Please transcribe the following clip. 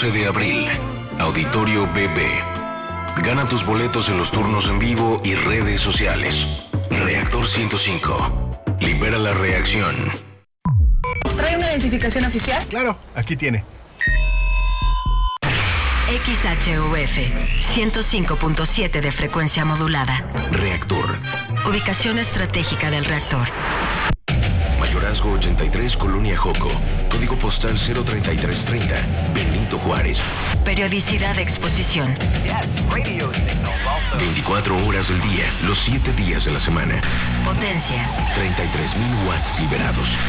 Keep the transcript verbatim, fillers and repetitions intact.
doce de abril, Auditorio B B. Gana tus boletos en los turnos en vivo y redes sociales. Reactor ciento cinco. Libera la reacción. ¿Trae una identificación oficial? Claro, aquí tiene. X H U F, ciento cinco punto siete de frecuencia modulada. Reactor. Ubicación estratégica del reactor. Mayorazgo ochenta y tres, Colonia Joco. Código postal cero treinta y tres treinta, Benito Juárez. Periodicidad de exposición. veinticuatro horas del día, los siete días de la semana. Potencia. treinta y tres mil watts liberados.